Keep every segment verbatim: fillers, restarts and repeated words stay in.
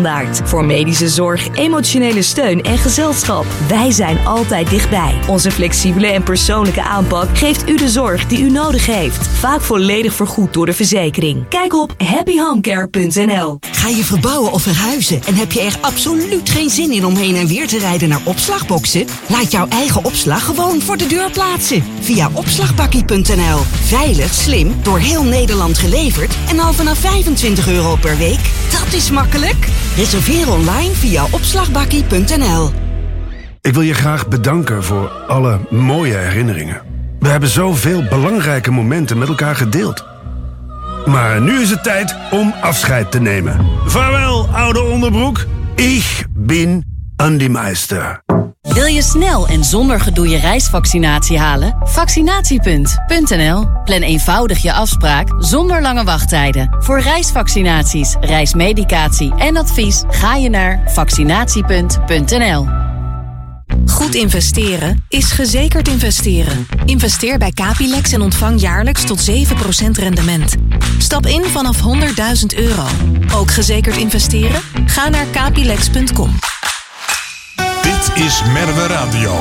Standaard. Voor medische zorg, emotionele steun en gezelschap. Wij zijn altijd dichtbij. Onze flexibele en persoonlijke aanpak geeft u de zorg die u nodig heeft. Vaak volledig vergoed door de verzekering. Kijk op happy home care punt n l. Ga je verbouwen of verhuizen en heb je er absoluut geen zin in om heen en weer te rijden naar opslagboxen? Laat jouw eigen opslag gewoon voor de deur plaatsen. Via opslagbakkie punt n l. Veilig, slim, door heel Nederland geleverd en al vanaf vijfentwintig euro per week. Dat is makkelijk. Reserveer online via opslagbakkie punt n l. Ik wil je graag bedanken voor alle mooie herinneringen. We hebben zoveel belangrijke momenten met elkaar gedeeld. Maar nu is het tijd om afscheid te nemen. Vaarwel, oude onderbroek. Ik ben Andy Meister. Wil je snel en zonder gedoe je reisvaccinatie halen? Vaccinatiepunt punt n l. Plan eenvoudig je afspraak zonder lange wachttijden. Voor reisvaccinaties, reismedicatie en advies ga je naar vaccinatiepunt punt n l. Goed investeren is gezekerd investeren. Investeer bij Capilex en ontvang jaarlijks tot zeven procent rendement. Stap in vanaf honderdduizend euro. Ook gezekerd investeren? Ga naar capilex punt com. Dit is Merwe Radio.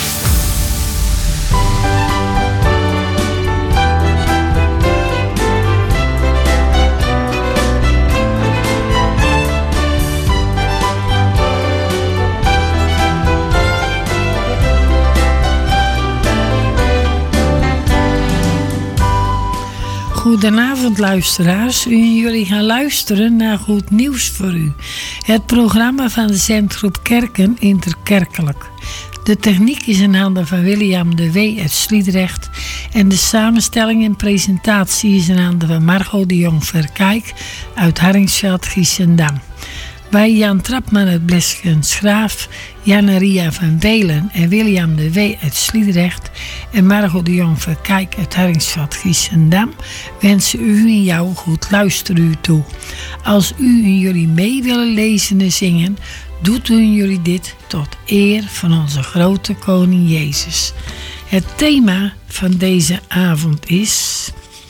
Goedenavond luisteraars. U en jullie gaan luisteren naar Goed Nieuws voor U. Het programma van de Zendgroep Kerken Interkerkelijk. De techniek is in handen van William de W. uit Sliedrecht. En de samenstelling en presentatie is in handen van Margot de Jong Verkijk uit Harringsveld, Giessendam. Wij Jan Trapman uit Blesken Schraaf, Jan-Maria van Belen en William de W. uit Sliedrecht en Margot de Jong Verkijk uit Harringsveld, Giessendam wensen u en jou goed luisteren toe. Als u en jullie mee willen lezen en zingen, doet u en jullie dit tot eer van onze grote koning Jezus. Het thema van deze avond is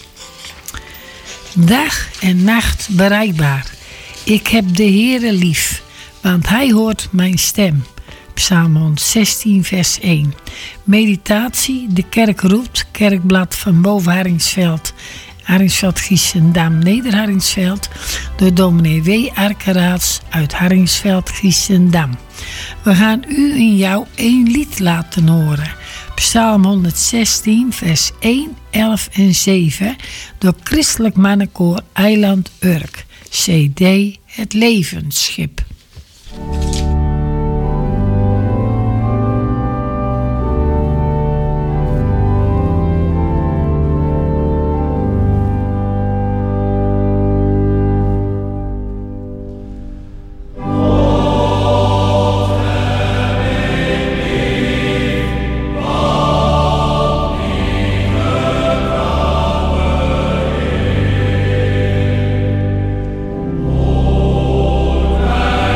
dag en nacht bereikbaar. Ik heb de Heere lief, want hij hoort mijn stem. Psalm honderdzestien vers één. Meditatie, de kerk roept, kerkblad van boven Harringsveld. Harringsveld, Giessendam, Neder-Harringsveld. Door dominee W. Arkeraads uit Harringsveld, Giessendam. We gaan u en jou één lied laten horen. Psalm honderdzestien vers één, elf en zeven. Door Christelijk Mannenkoor Eiland Urk. C D Het Levensschip. Oh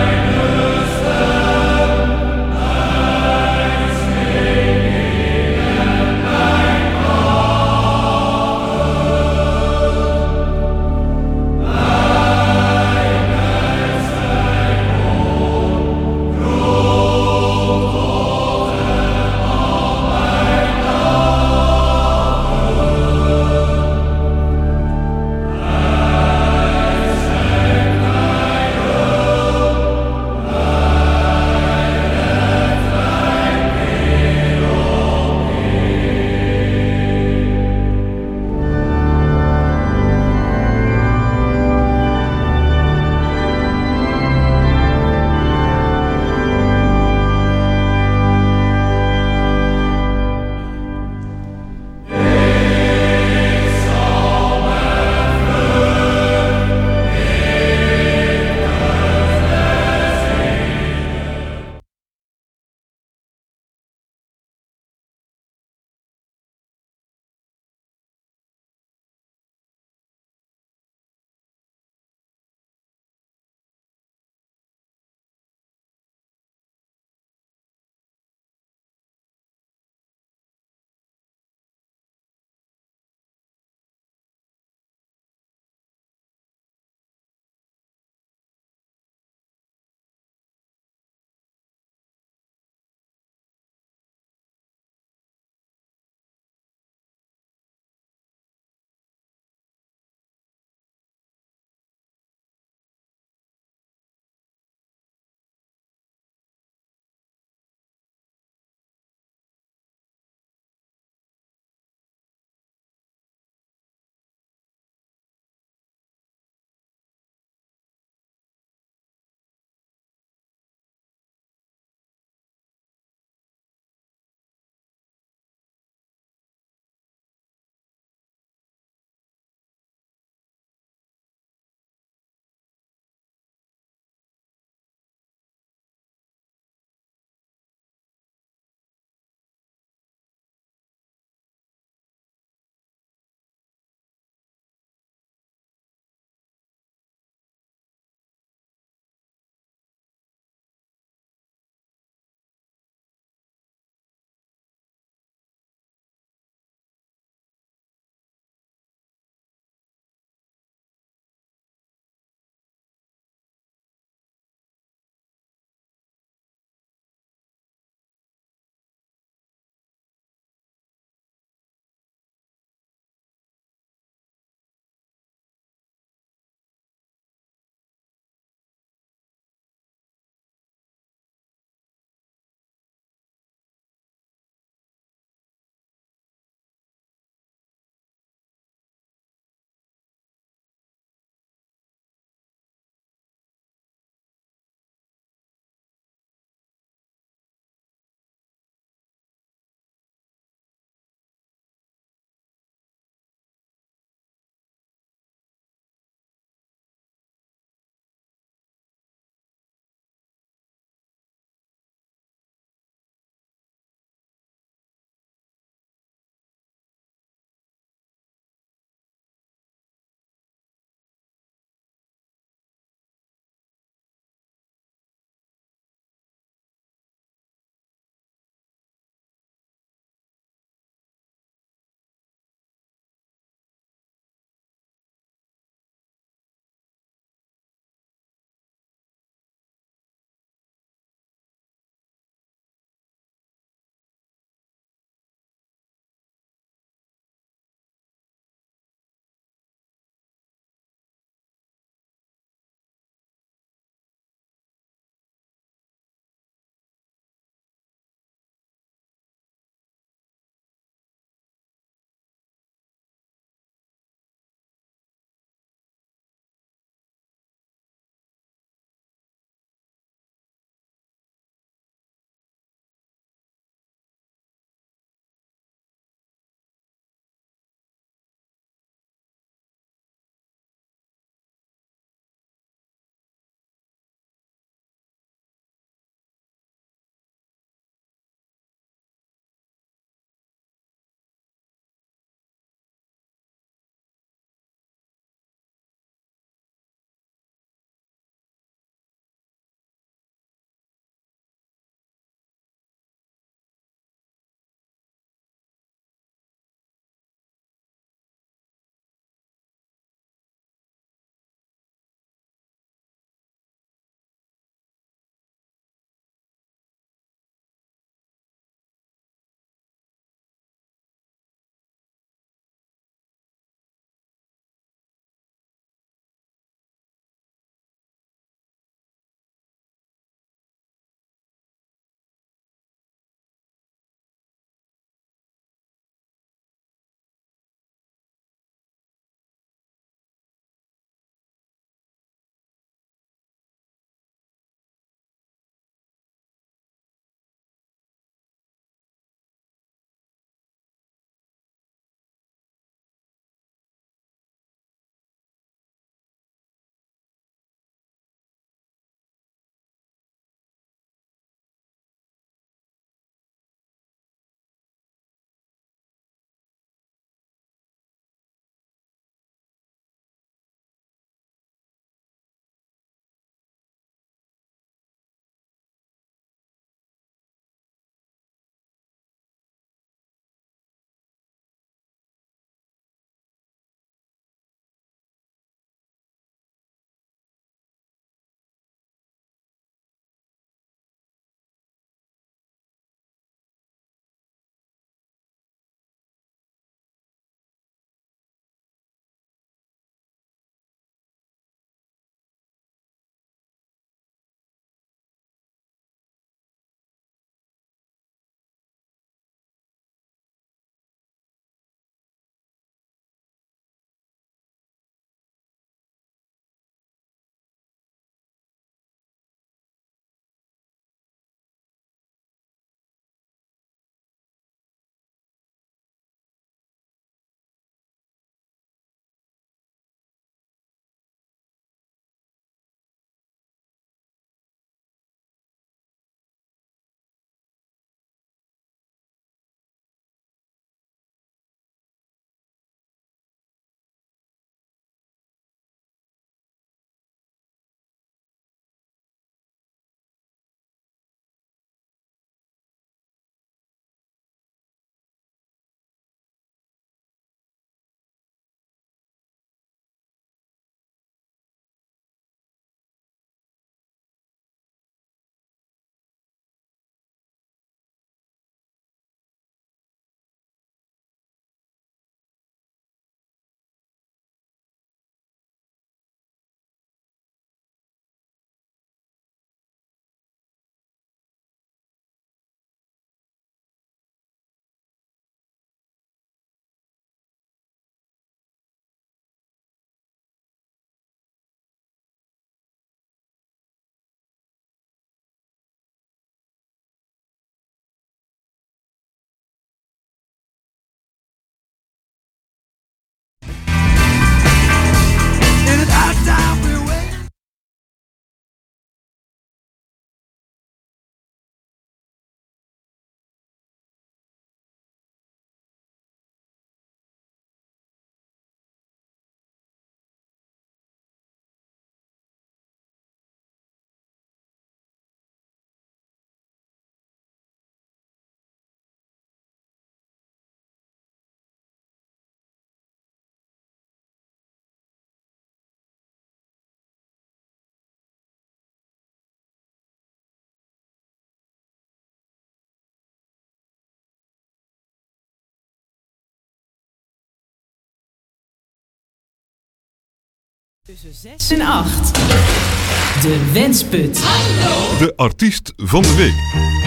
Tussen zes en acht. De Wensput. Hallo. De artiest van de week.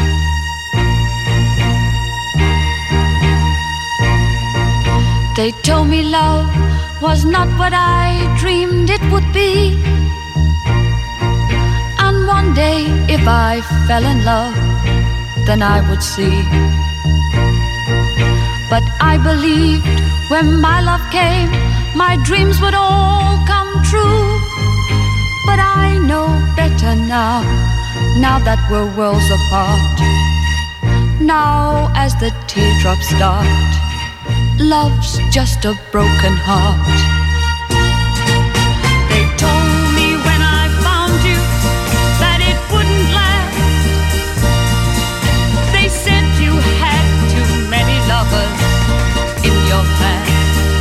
They told me love was not what I dreamed it would be. And one day if I fell in love, then I would see. But I believed when my love came, my dreams would all come true. But I know better now, now that we're worlds apart. Now as the teardrops start, love's just a broken heart. They told me when I found you that it wouldn't last. They said you had too many lovers in your past.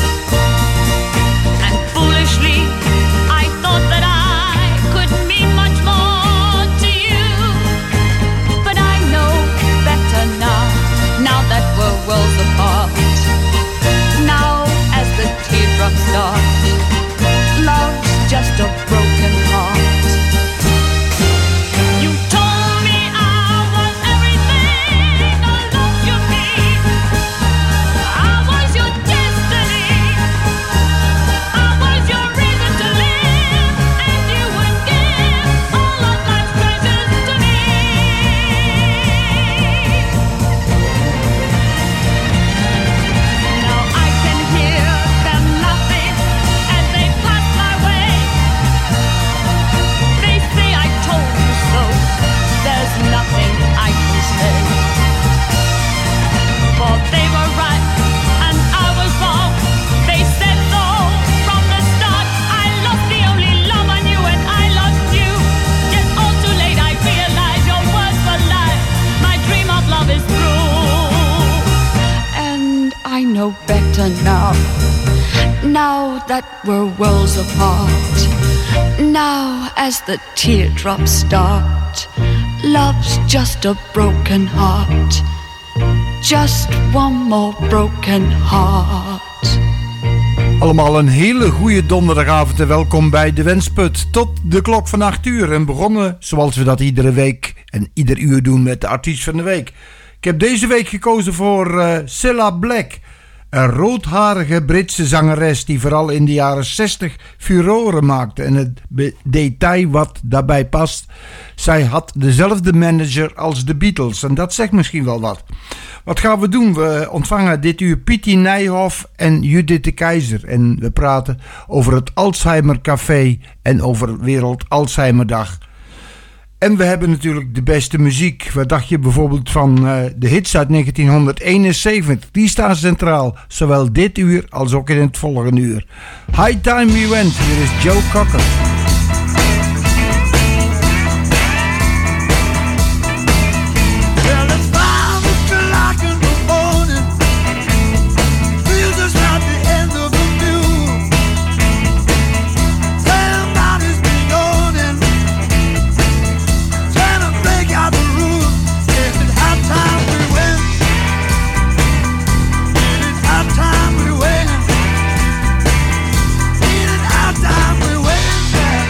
And foolishly I thought that I could mean much more to you. But I know better now, now that we're worlds apart. Now as the teardrops start, love's just a broken heart. You told me I was everything a love should be. I was your destiny, I was your reason to live, and you would give all of life's treasures to me. Now I can hear them laughing as they pass my way. They say I told you so, there's nothing I can say. For they were right and I was wrong. They said so from the start. I lost the only love I knew and I lost you. Yet all too late I realized your words were lies. My dream of love is through. And I know better now, now that we're worlds apart. Now as the teardrops start, love's just a broken heart. Just one more broken heart. Allemaal een hele goede donderdagavond en welkom bij de Wensput tot de klok van acht uur. En begonnen zoals we dat iedere week en ieder uur doen met de artiest van de week. Ik heb deze week gekozen voor uh, Cilla Black. Een roodharige Britse zangeres die vooral in de jaren zestig furoren maakte. En het be- detail wat daarbij past, zij had dezelfde manager als de Beatles. En dat zegt misschien wel wat. Wat gaan we doen? We ontvangen dit uur Pietje Nijhoff en Judith de Keizer. En we praten over het Alzheimer Café en over Wereld Alzheimerdag. En we hebben natuurlijk de beste muziek. Wat dacht je bijvoorbeeld van uh, de hits uit negentien eenenzeventig? Die staan centraal, zowel dit uur als ook in het volgende uur. High Time We Went, hier is Joe Cocker. Time we went.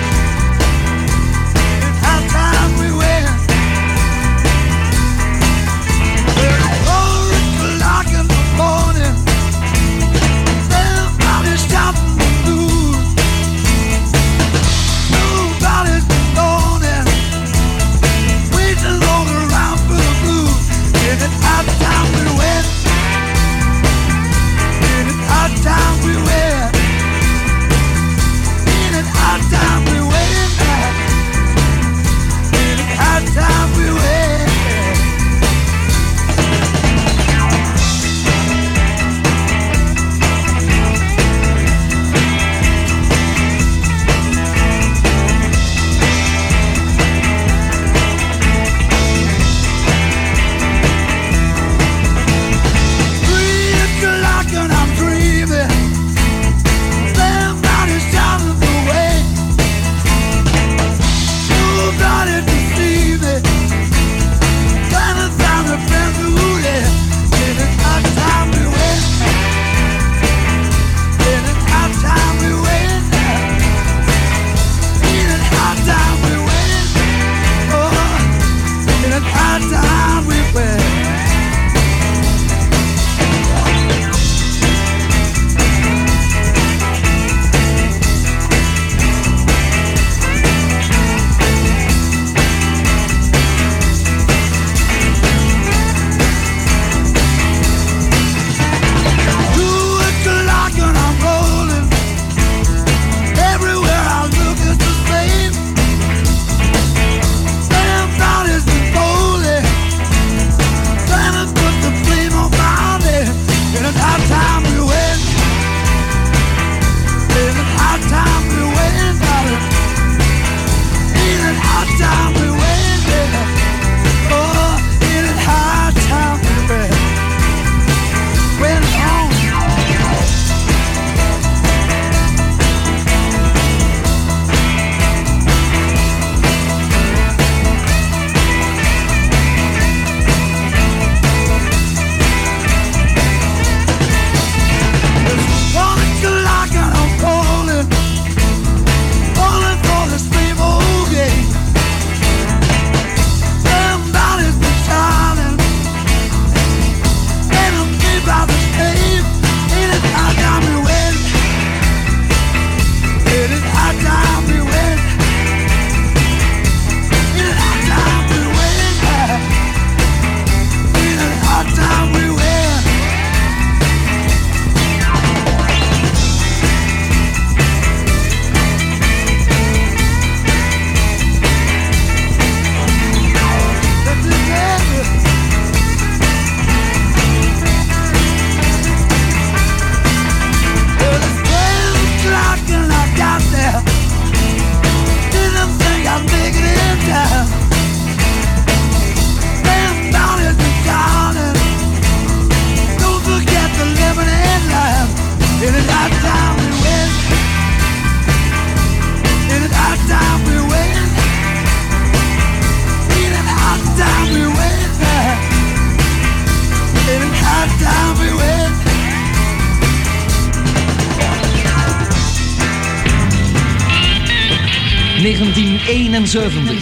eenenzeventig.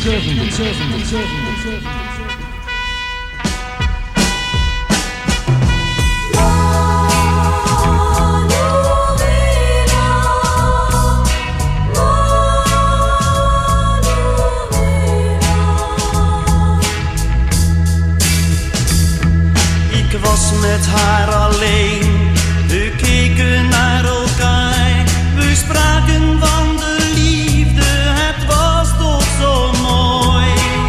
Ik was met haar alleen, we keken naar elkaar, we spraken van de liefde, het was toch zo mooi.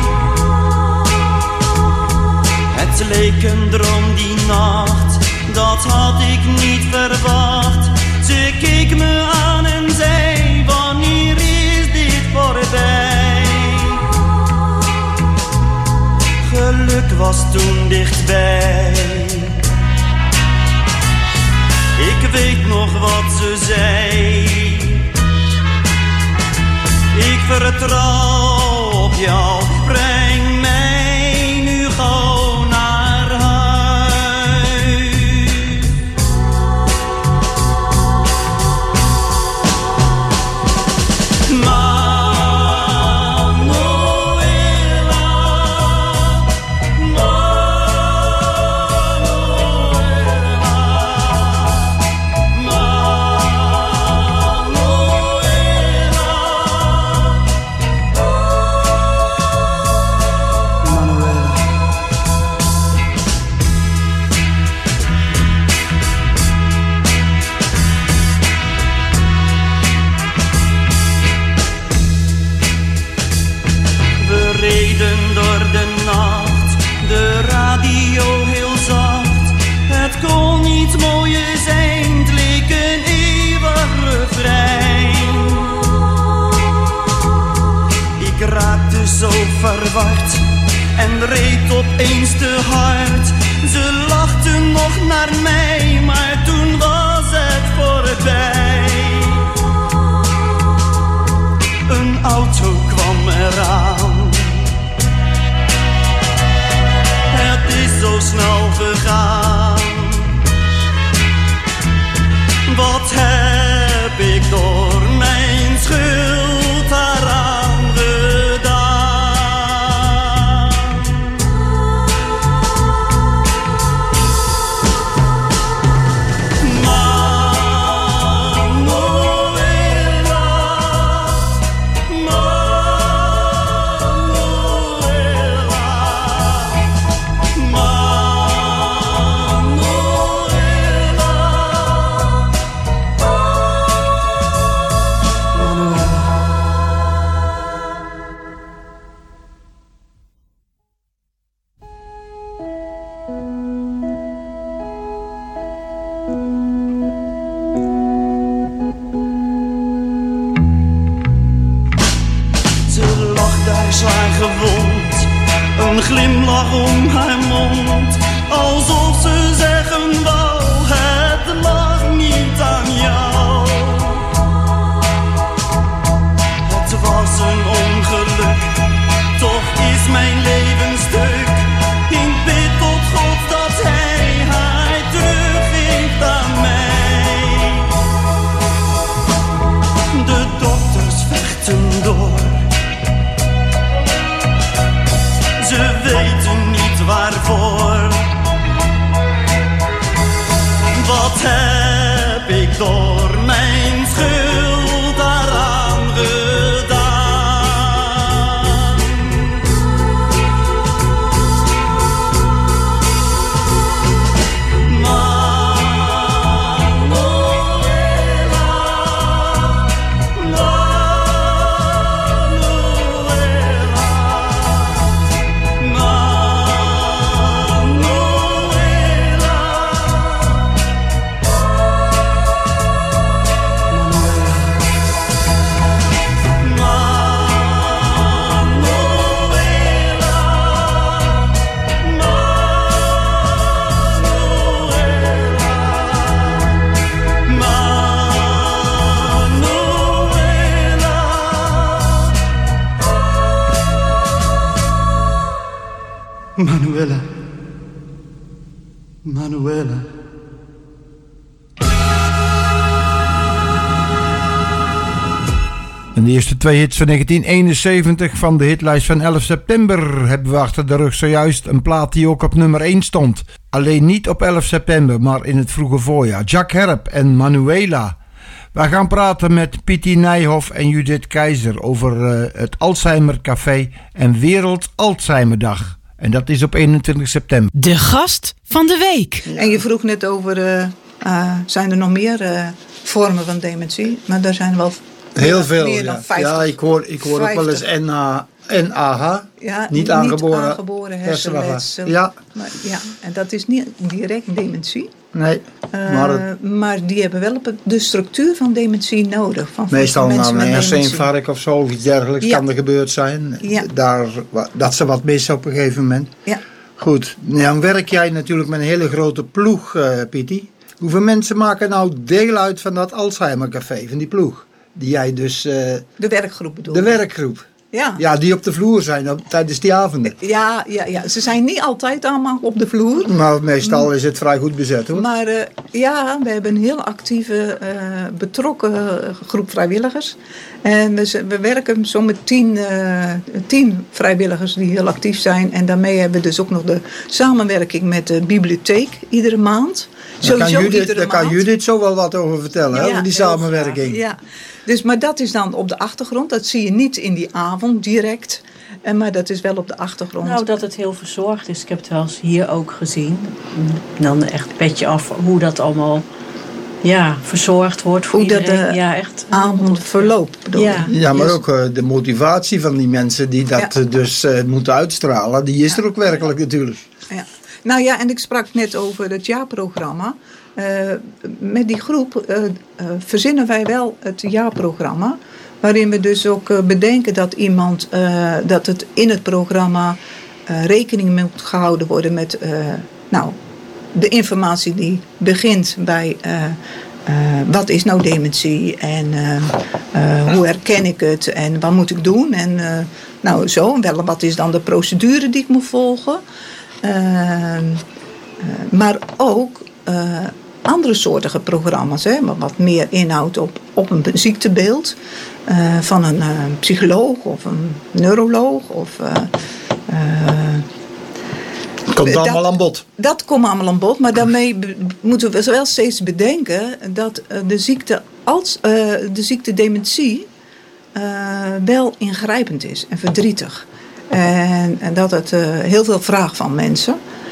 Het leek een droom die nacht, dat had ik niet verwacht. Ze keek me aan en zei, wanneer is dit voorbij? Geluk was toen dichtbij. Ik weet nog wat ze zei. Ik vertrouw op jou, breng mij nu gauw naar huis. Zo verward en reed opeens te hard. Ze lachte nog naar mij, maar toen was het voorbij. Een auto kwam eraan. Het is zo snel gegaan. Wat heb ik door mijn schuld daaraan gedaan? Een glimlach om haar mond, alsof ze zeggen wou, het lag niet aan jou. Het was een ongeluk, toch is mijn leven stuk. Ik bid tot God dat hij haar teruggeeft aan mij. De dokters vechten door. Ze weten niet waarvoor. Wat heb ik door mijn schuld daaraan gedaan? Manuela, Manuela. En de eerste twee hits van negentien eenenzeventig van de hitlijst van elf september hebben we achter de rug zojuist. Een plaat die ook op nummer één stond. Alleen niet op elf september, maar in het vroege voorjaar. Jack Herp en Manuela. We gaan praten met Pieti Nijhoff en Judith Keizer over uh, het Alzheimer Café en Wereld Alzheimerdag. En dat is op eenentwintig september. De gast van de week. En je vroeg net over, uh, uh, zijn er nog meer uh, vormen van dementie? Maar daar zijn wel heel veel. Meer Ja. dan vijftig. Ja, ik hoor, ik hoor ook wel eens N A H. Ja, niet aangeboren, niet aangeboren hersenletsel. Ja. Maar, ja, en dat is niet direct dementie. Nee, Uh, maar het, maar die hebben wel de structuur van dementie nodig. Van meestal van na een met herseninfarct of zo, of iets dergelijks, Ja. kan er gebeurd zijn. Ja. Daar, dat ze wat missen op een gegeven moment. Ja. Goed, dan werk jij natuurlijk met een hele grote ploeg, uh, Pieti. Hoeveel mensen maken nou deel uit van dat Alzheimer Café, van die ploeg? Die jij dus... Uh, De werkgroep bedoel De je? werkgroep. Ja. Ja, die op de vloer zijn op, tijdens die avonden. Ja, ja, ja, ze zijn niet altijd allemaal op de vloer. Maar meestal is het vrij goed bezet, hoor. Maar uh, ja, we hebben een heel actieve, uh, betrokken groep vrijwilligers. En we, we werken zo met tien, uh, tien vrijwilligers die heel actief zijn. En daarmee hebben we dus ook nog de samenwerking met de bibliotheek iedere maand. Daar kan, Judith, iedere daar kan maand. Judith zo wel wat over vertellen, hè, over die heel samenwerking. graag, ja. Dus, maar dat is dan op de achtergrond. Dat zie je niet in die avond direct. En, maar dat is wel op de achtergrond. Nou, dat het heel verzorgd is. Ik heb het wel eens hier ook gezien. En dan echt petje af hoe dat allemaal ja, verzorgd wordt voor hoe iedereen. dat de ja, echt. avond verloopt. Bedoel Ja. Ja, maar Yes. ook uh, de motivatie van die mensen die dat Ja. uh, dus uh, moeten uitstralen, die is er ook werkelijk natuurlijk. Ja. Nou ja, en ik sprak net over het jaarprogramma. Uh, met die groep uh, uh, verzinnen wij wel het jaarprogramma. Waarin we dus ook uh, bedenken dat iemand, uh, dat het in het programma uh, rekening moet gehouden worden met uh, nou, de informatie die begint bij uh, uh, wat is nou dementie en uh, uh, hoe herken ik het en wat moet ik doen en uh, nou zo. En wel, wat is dan de procedure die ik moet volgen. Uh, uh, maar ook uh, andere soortige programma's, hè, wat meer inhoudt op, op een ziektebeeld uh, van een uh, psycholoog of een neuroloog. Of, uh, uh, Komt dat, allemaal aan bod. Dat komt allemaal aan bod, maar daarmee be- moeten we wel steeds bedenken dat uh, de, ziekte als, uh, de ziekte dementie uh, wel ingrijpend is en verdrietig. En, en dat het uh, heel veel vraagt van mensen.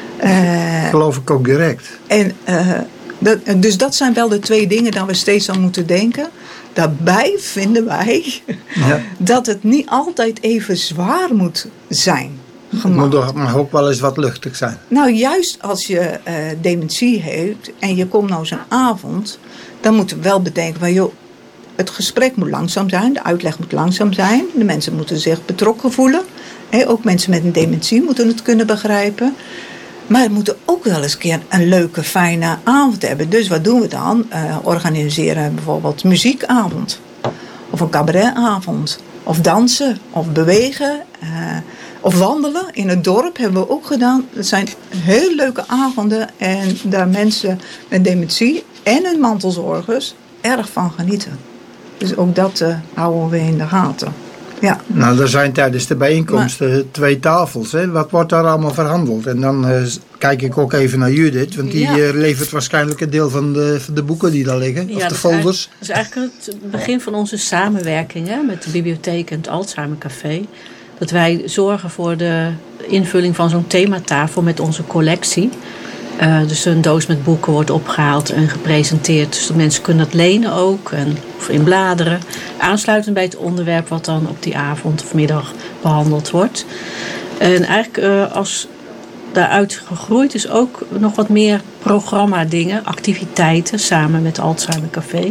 Uh, Geloof ik ook direct. En, uh, dat, dus dat zijn wel de twee dingen dat we steeds aan moeten denken. Daarbij vinden wij Ja. dat het niet altijd even zwaar moet zijn gemaakt. Het mag ook wel eens wat luchtig zijn. Nou, juist als je uh, dementie heeft en je komt nou zo'n avond, dan moeten we wel bedenken van joh, het gesprek moet langzaam zijn, de uitleg moet langzaam zijn, de mensen moeten zich betrokken voelen. He, ook mensen met een dementie moeten het kunnen begrijpen. Maar we moeten ook wel eens een keer een leuke, fijne avond hebben. Dus wat doen we dan? Uh, organiseren bijvoorbeeld muziekavond. Of een cabaretavond. Of dansen. Of bewegen. Uh, of wandelen. In het dorp hebben we ook gedaan. Dat zijn heel leuke avonden. En daar mensen met dementie en hun mantelzorgers erg van genieten. Dus ook dat uh, houden we in de gaten. Ja. Nou, er zijn tijdens de bijeenkomsten maar, twee tafels. Hè? Wat wordt daar allemaal verhandeld? En dan uh, kijk ik ook even naar Judith. Want die ja. uh, levert waarschijnlijk een deel van de, van de boeken die daar liggen. Ja, of de folders. Dat is eigenlijk het begin van onze samenwerking hè, met de bibliotheek en het Alzheimer Café. Dat wij zorgen voor de invulling van zo'n thematafel met onze collectie. Uh, dus een doos met boeken wordt opgehaald en gepresenteerd. Dus de mensen kunnen dat lenen ook. En, of inbladeren. Aansluitend bij het onderwerp wat dan op die avond of middag behandeld wordt. En eigenlijk uh, als daaruit gegroeid is ook nog wat meer programma dingen. Activiteiten samen met het Alzheimer Café.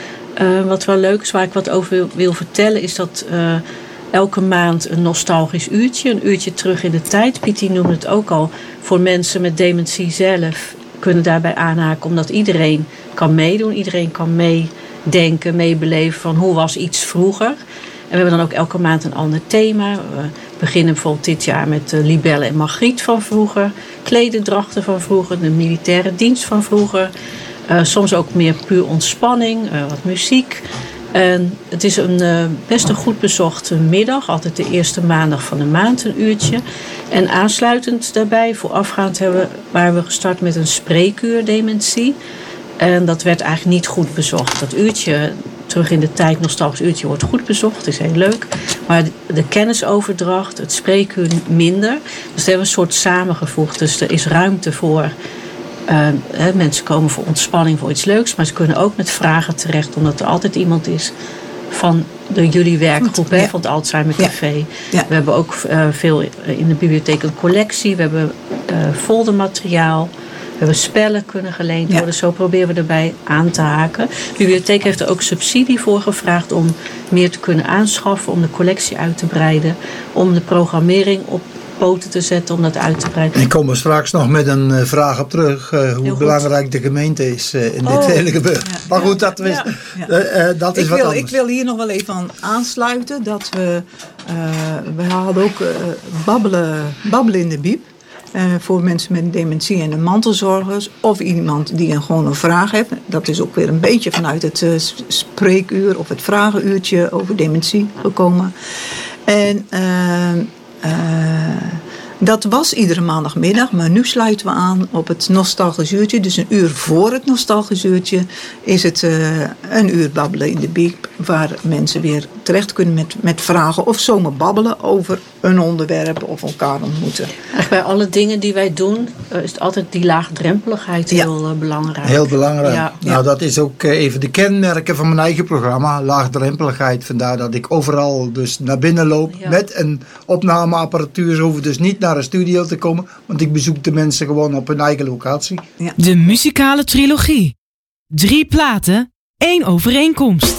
Uh, wat wel leuk is, waar ik wat over wil, wil vertellen, is dat uh, elke maand een nostalgisch uurtje. Een uurtje terug in de tijd. Pieti noemde het ook al. Voor mensen met dementie zelf kunnen daarbij aanhaken. Omdat iedereen kan meedoen. Iedereen kan meedenken, meebeleven van hoe was iets vroeger. En we hebben dan ook elke maand een ander thema. We beginnen bijvoorbeeld dit jaar met de Libelle en Margriet van vroeger. Klededrachten van vroeger. De militaire dienst van vroeger. Uh, soms ook meer puur ontspanning. Uh, wat muziek. En het is een uh, best een goed bezochte middag. Altijd de eerste maandag van de maand een uurtje. En aansluitend daarbij, voorafgaand hebben, waren we gestart met een spreekuur dementie. En dat werd eigenlijk niet goed bezocht. Dat uurtje, terug in de tijd, nostalgisch uurtje, wordt goed bezocht. is heel leuk. Maar de kennisoverdracht, het spreekuur minder. Dus dat hebben we een soort samengevoegd. Dus er is ruimte voor... Uh, hè, mensen komen voor ontspanning, voor iets leuks. Maar ze kunnen ook met vragen terecht. Omdat er altijd iemand is van de jullie werkgroep, hè, ja. van het Alzheimer Café. Ja. Ja. We hebben ook uh, veel in de bibliotheek een collectie. We hebben uh, foldermateriaal. We hebben spellen kunnen geleend worden. Ja. Zo proberen we erbij aan te haken. De bibliotheek heeft er ook subsidie voor gevraagd om meer te kunnen aanschaffen. Om de collectie uit te breiden. Om de programmering op poten te zetten om dat uit te breiden. Ik kom er straks nog met een uh, vraag op terug. Uh, hoe belangrijk de gemeente is uh, in oh. dit hele gebeuren. Ja. Maar goed, dat, is, ja. uh, uh, dat is ik wat wil, anders. Ik wil hier nog wel even aan aansluiten. Dat we, uh, we hadden ook uh, babbelen, babbelen in de bieb. Uh, voor mensen met dementie en de mantelzorgers. Of iemand die een, gewoon een vraag heeft. Dat is ook weer een beetje vanuit het uh, spreekuur of het vragenuurtje over dementie gekomen. En... Uh, Uh, dat was iedere maandagmiddag, maar nu sluiten we aan op het nostalgisch uurtje. Dus een uur voor het nostalgisch uurtje is het uh, een uur babbelen in de biep. Waar mensen weer terecht kunnen met, met vragen of zomaar babbelen over een onderwerp of elkaar ontmoeten. Echt bij alle dingen die wij doen uh, is het altijd die laagdrempeligheid heel ja. uh, belangrijk. Heel belangrijk. Ja. Nou, ja. dat is ook uh, even de kenmerken van mijn eigen programma. Laagdrempeligheid. Vandaar dat ik overal dus naar binnen loop ja. met een opnameapparatuur. Ze hoeven dus niet naar een studio te komen. Want ik bezoek de mensen gewoon op hun eigen locatie. Ja. De muzikale trilogie. Drie platen, één overeenkomst.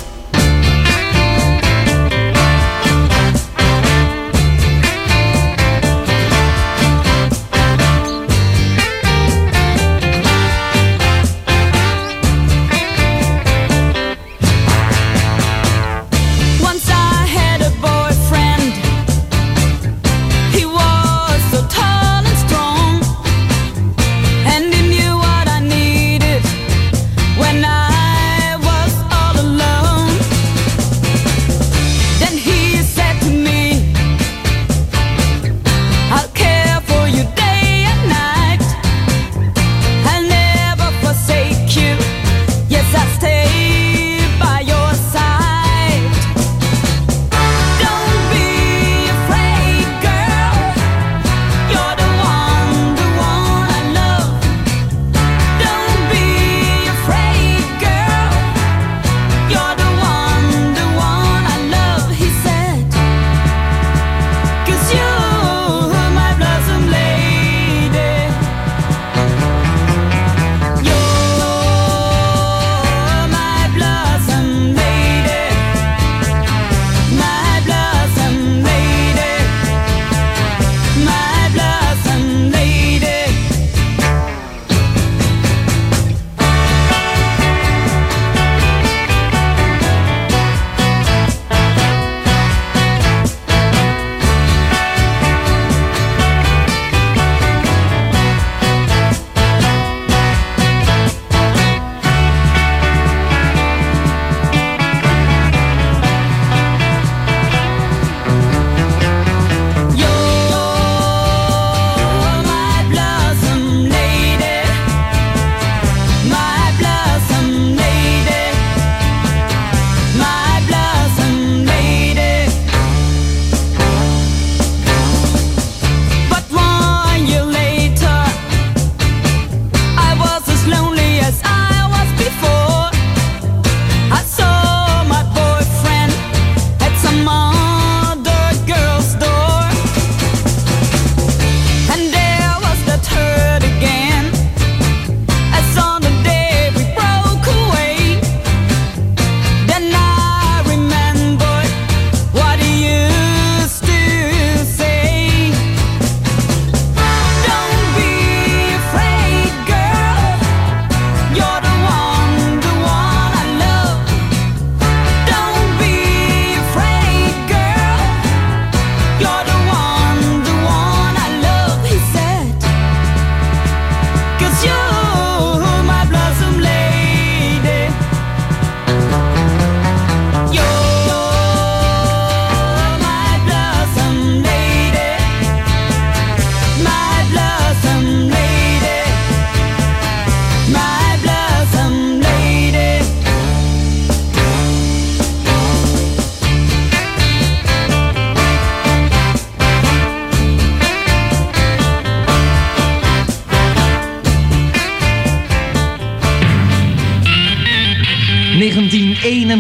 When I was all alone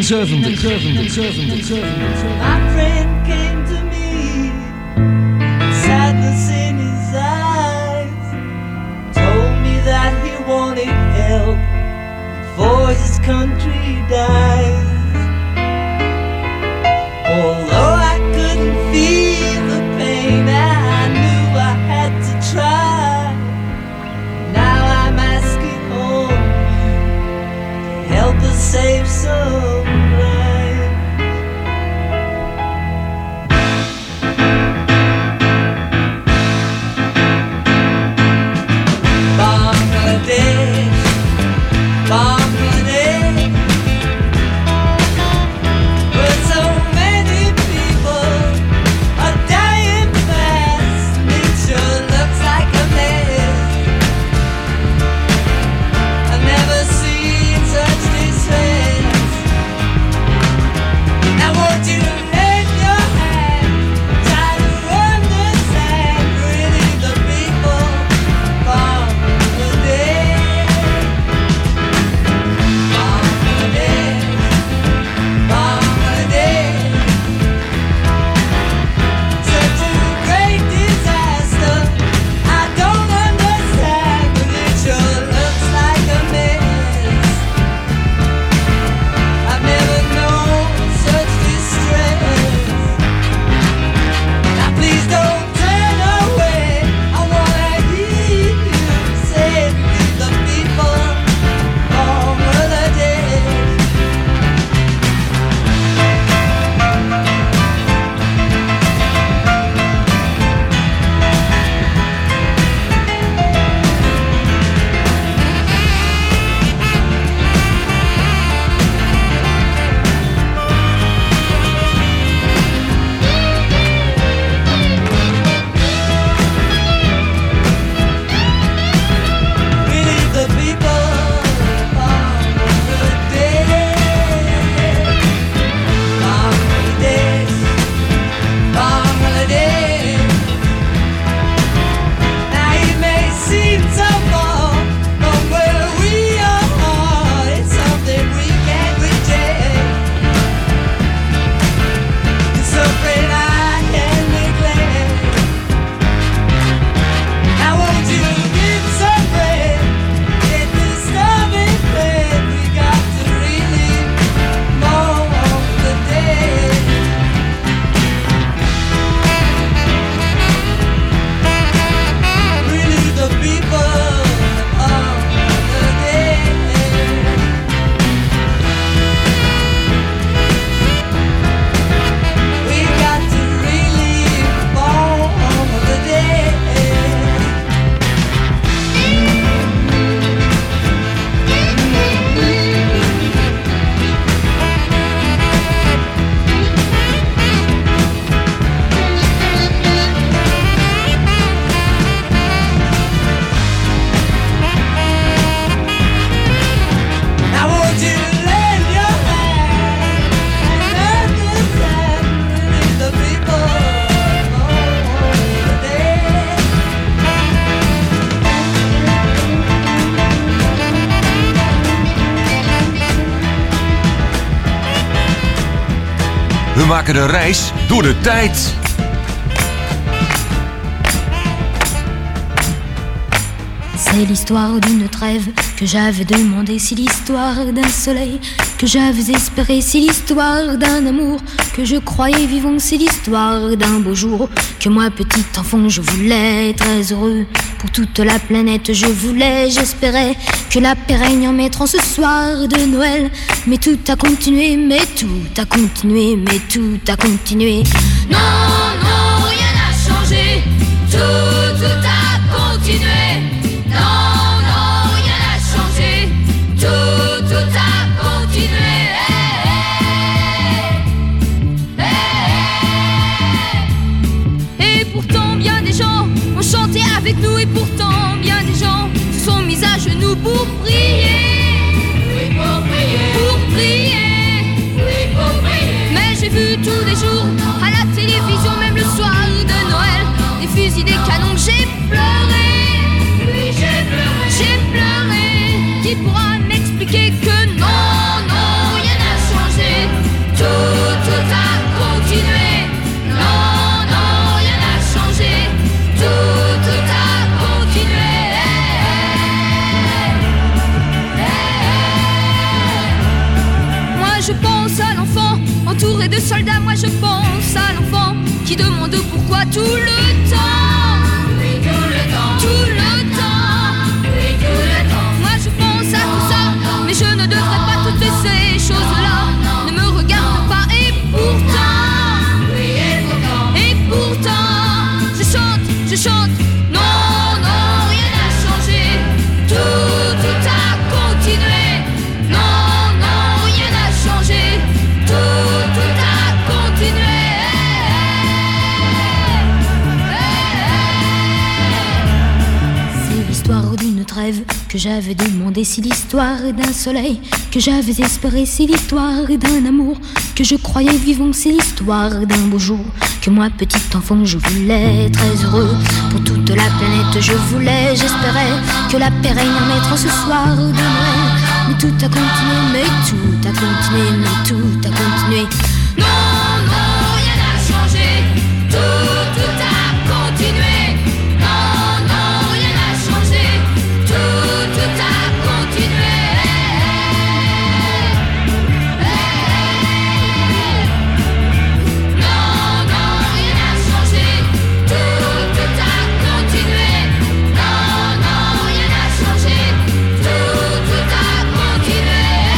zeventig. My friend came to me, sadness in his eyes, told me that he wanted help before his country dies. Although I couldn't feel the pain, I knew I had to try. Now I'm asking all of you to help us save some lives. Bangladesh, Bangladesh, where so many people are dying fast. Nature looks like a mess. I've never seen such distress. Now won't you lend your hand, try to understand really the people from the dead. Bangladesh, Bangladesh, such a great disaster. I don't understand, but it sure looks like a mess. I've never known such distress. Now please don't turn away. I wanna hear you say to the people of Bangladesh. We need the people of Bangladesh. Bangladesh, Bangladesh. Now it may seem so far from where we are, it's something we can't reject. It's something I can't neglect. Now won't you give some bread, get this starving bread? We got to really mourn the dead. Really the people of the dead. We got to really mourn the dead. Now won't you lend your hand and understand really the people of the dead. We maken de reis door de tijd. C'est l'histoire d'une trêve que j'avais demandé, c'est l'histoire d'un soleil que j'avais espéré, c'est l'histoire d'un amour que je croyais vivant, c'est l'histoire d'un beau jour que moi petit enfant je voulais très heureux pour toute la planète, je voulais, j'espérais que la paix règne en mettant ce soir de Noël, mais tout a continué, mais tout a continué, mais tout a continué. Non, non, rien n'a changé. Tout, tout a continué. Non, non, rien n'a changé. Tout, tout a continué. Et pourtant bien des gens ont chanté avec nous, et pourtant bien des gens se sont mis à genoux pour prier. Oui, pour prier. Pour prier. Oui, pour prier. Mais j'ai vu tous les jours à la télévision, même le soir de Noël, des fusils, des canons, j'ai pleuré. Oui, j'ai pleuré. J'ai pleuré. Qui pourra m'expliquer que non, non, rien n'a changé. je pense à l'enfant qui demande pourquoi tout le temps. Oui, tout le temps. Tout le temps. Oui, tout le temps. Moi je pense à tout ça, mais je ne devrais pas toutes ces choses-là. Ne me regarde pas et pourtant. Oui, et pourtant. Et pourtant, je chante, je chante. Non, non, rien n'a changé. Tout, tout a continué. Non, non, rien n'a changé. Tout, tout a continué. C'est l'histoire d'une trêve que j'avais demandé, c'est l'histoire d'un soleil que j'avais espéré, c'est l'histoire d'un amour que je croyais vivant, c'est l'histoire d'un beau jour que moi, petit enfant, je voulais très heureux. Pour toute la planète, je voulais, j'espérais que la paix règne en maître ce soir de Noël. Mais tout a continué, mais tout a continué, mais tout a continué. Non, non, rien n'a changé. Tout, tout a continué. Non, non, rien n'a changé. Tout, tout a continué. Non, non, rien n'a changé. Tout, tout a continué. Non, non, rien n'a changé. Tout, tout a continué.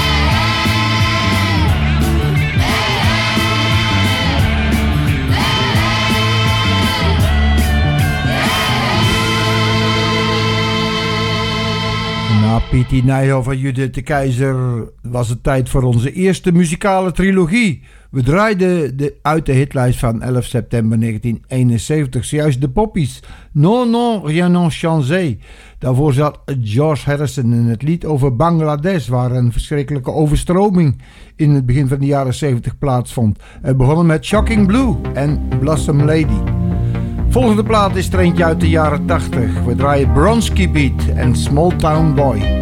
Na Piet Nijhoff en Judith de Keizer was het tijd voor onze eerste muzikale trilogie. We draaiden de, uit de hitlijst van elf september negentien eenenzeventig zojuist de Poppies. Non, non, rien n'a changé. Daarvoor zat George Harrison in het lied over Bangladesh, waar een verschrikkelijke overstroming in het begin van de jaren zeventig plaatsvond. We begonnen met Shocking Blue en Blossom Lady. Volgende plaat is er eentje uit de jaren tachtig. We draaien Bronski Beat en Small Town Boy.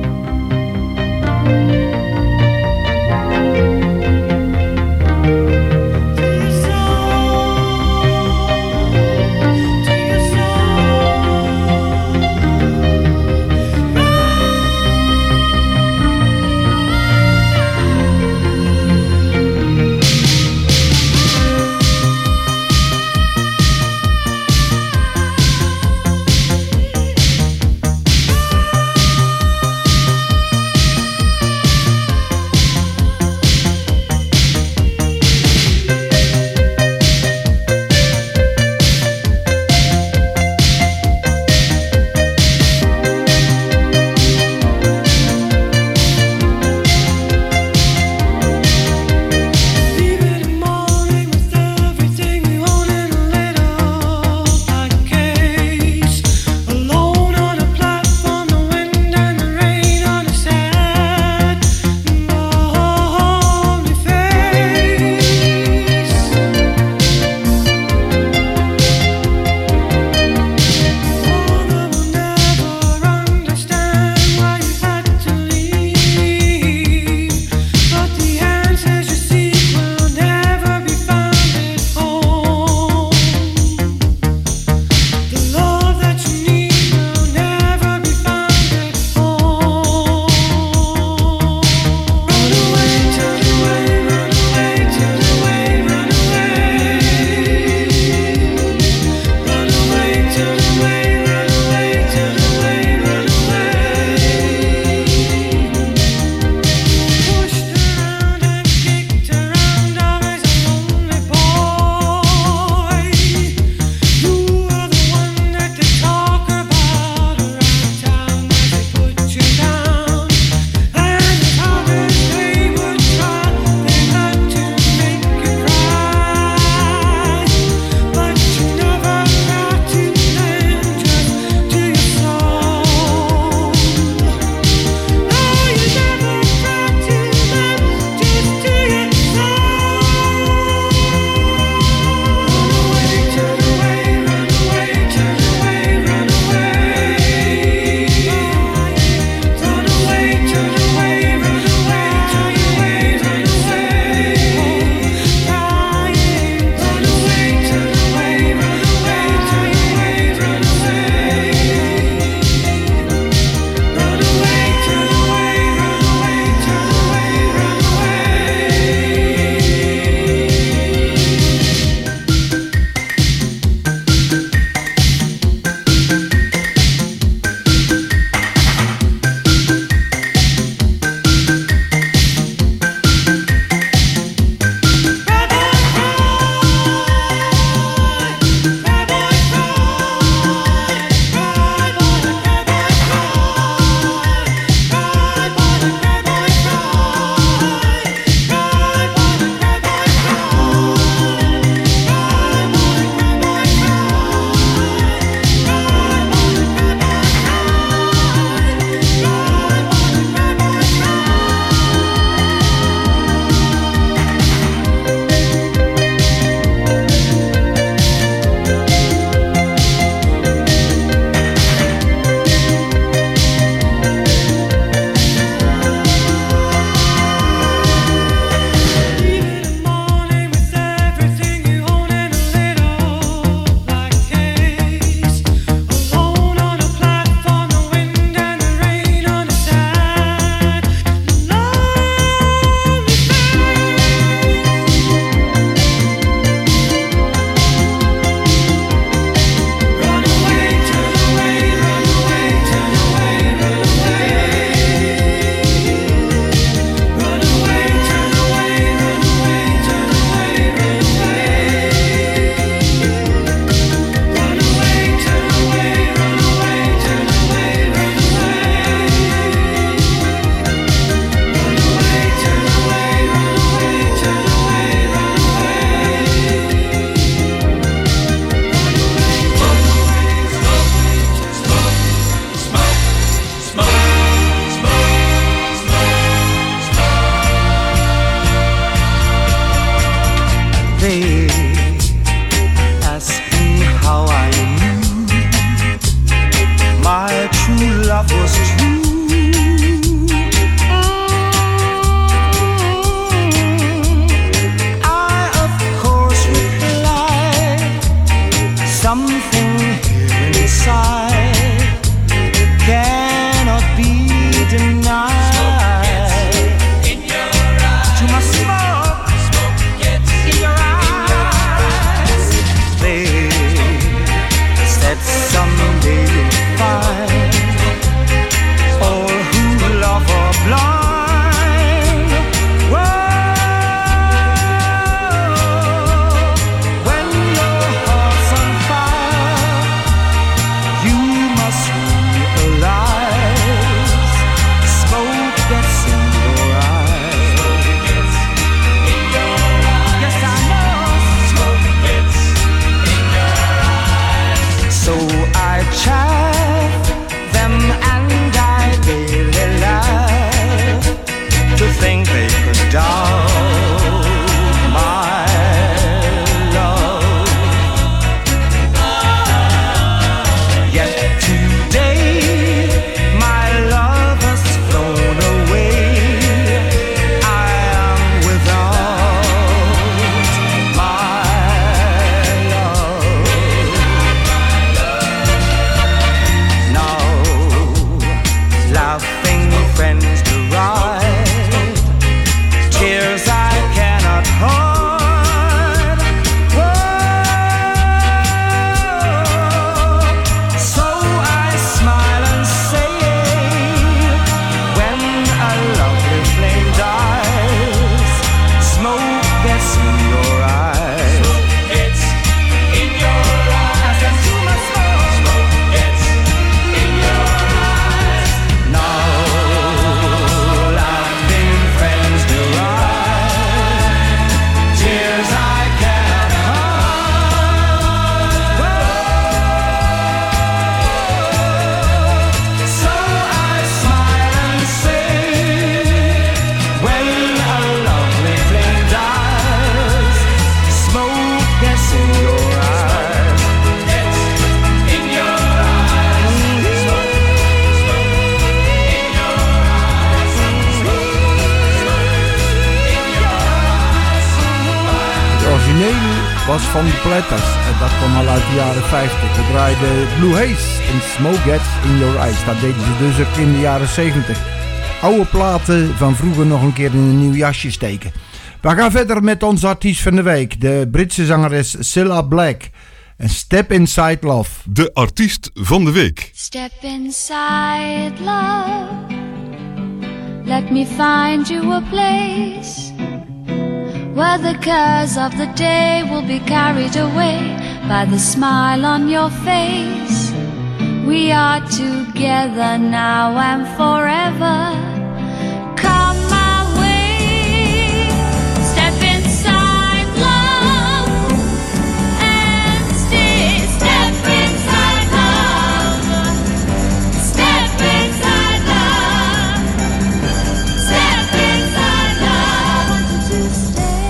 van de Platters. En dat kwam al uit de jaren vijftig. We draaiden Blue Haze en Smoke Gets in Your Eyes. Dat deden ze dus ook in de jaren zeventig. Oude platen van vroeger nog een keer in een nieuw jasje steken. We gaan verder met onze artiest van de week. De Britse zangeres Cilla Black. En Step Inside Love. De artiest van de week. Step inside love. Let me find you a place where the cares of the day will be carried away by the smile on your face. We are together now and forever. Come my way. Step inside love and stay. Step inside love. Step inside love. Step inside love. I want you to stay.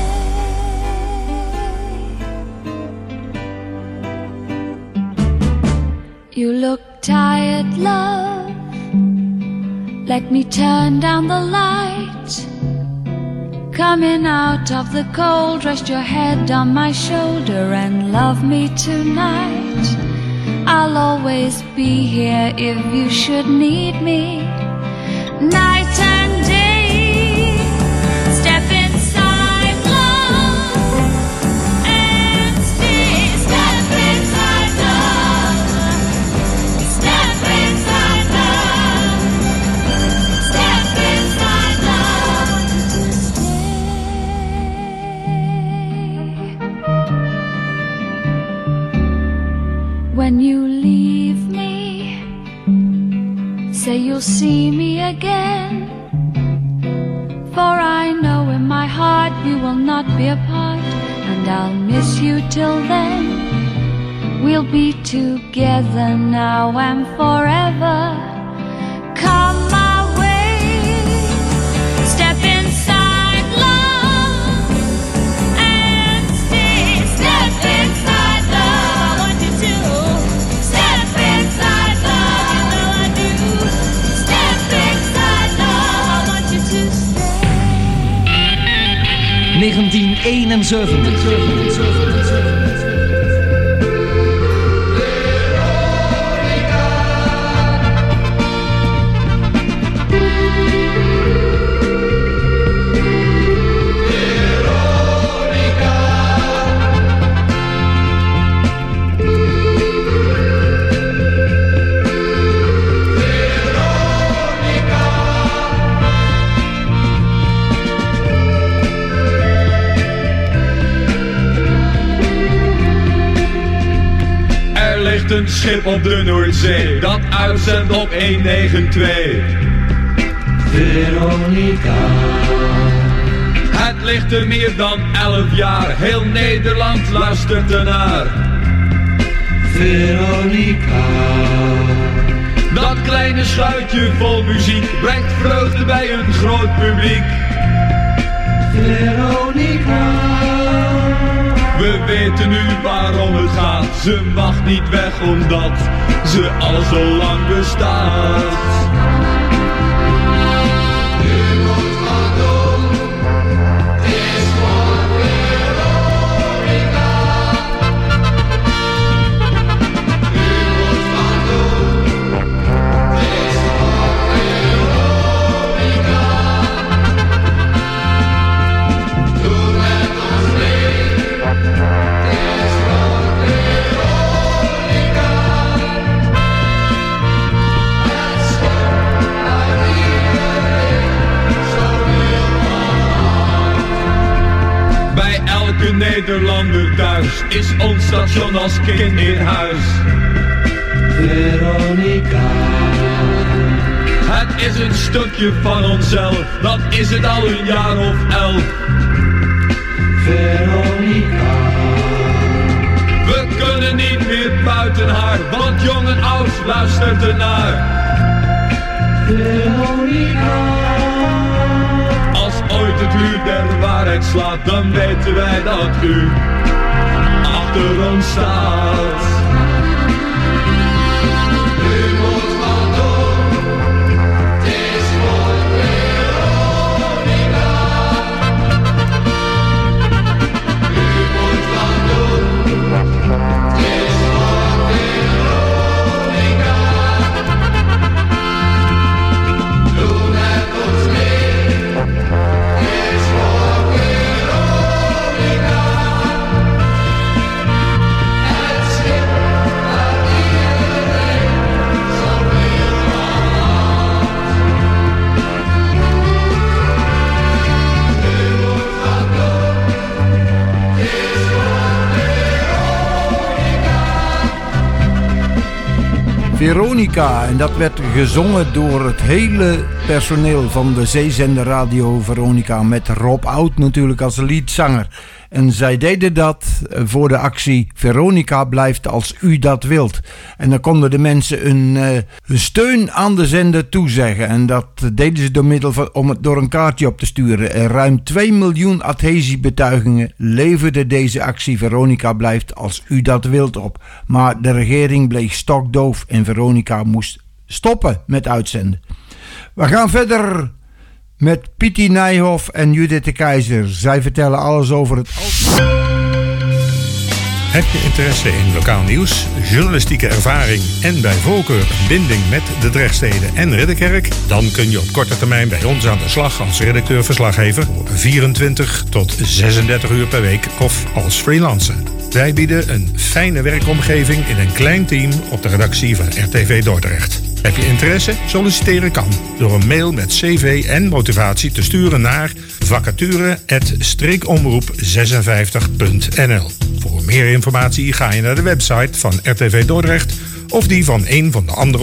You look tired, love. Let me turn down the light. Coming out of the cold, rest your head on my shoulder and love me tonight. I'll always be here if you should need me. Night and day. Step inside love and stay. Step inside love. Step inside love. Step inside love. To stay. When you leave me, say you'll see me again. For I know in my heart we will not be apart, and I'll miss you till then. We'll be together now and forever. Come my way. Step inside love and stay. Step inside love. I want you to step inside love. You know I do. Step inside love. I want you to stay. negentien eenenzeventig. Een schip op de Noordzee dat uitzendt op honderdnegenentwintig. Veronica. Het ligt er meer dan elf jaar, heel Nederland luistert ernaar. Veronica. Dat kleine schuitje vol muziek brengt vreugde bij een groot publiek. Veronica. We weten nu waarom het gaat. Ze mag niet weg omdat ze al zo lang bestaat. U moet wat doen, het is voor Veronica. U moet wat doen, het is voor Veronica. Doe met ons mee. Bij elke Nederlander thuis is ons station als kind in huis. Veronica. Het is een stukje van onszelf, dat is het al een jaar of elf. Veronica. We kunnen niet meer buiten haar, want jong en oud luistert ernaar. Veronica. Als ooit het uur der waarheid slaat, dan weten wij dat u achter ons staat. U moet wat doen, het is voor Veronica. U moet wat doen. Veronica. En dat werd gezongen door het hele personeel van de zeezender Radio Veronica. Met Rob Oud natuurlijk als leadzanger. En zij deden dat voor de actie Veronica blijft als u dat wilt. En dan konden de mensen een, uh, een steun aan de zender toezeggen. En dat deden ze door middel van om het door een kaartje op te sturen. En ruim twee miljoen adhesiebetuigingen leverde deze actie Veronica blijft als u dat wilt op. Maar de regering bleef stokdoof en Veronica moest stoppen met uitzenden. We gaan verder met Pieti Nijhoff en Judith de Keizer. Zij vertellen alles over het... Heb je interesse in lokaal nieuws, journalistieke ervaring en bij voorkeur een binding met de Drechtsteden en Ridderkerk? Dan kun je op korte termijn bij ons aan de slag als redacteur-verslaggever voor vierentwintig tot zesendertig uur per week of als freelancer. Wij bieden een fijne werkomgeving in een klein team op de redactie van R T V Dordrecht. Heb je interesse? Solliciteren kan door een mail met cv en motivatie te sturen naar vacature apenstaartje streekomroep zesenvijftig punt n l. Voor meer informatie ga je naar de website van R T V Dordrecht of die van een van de andere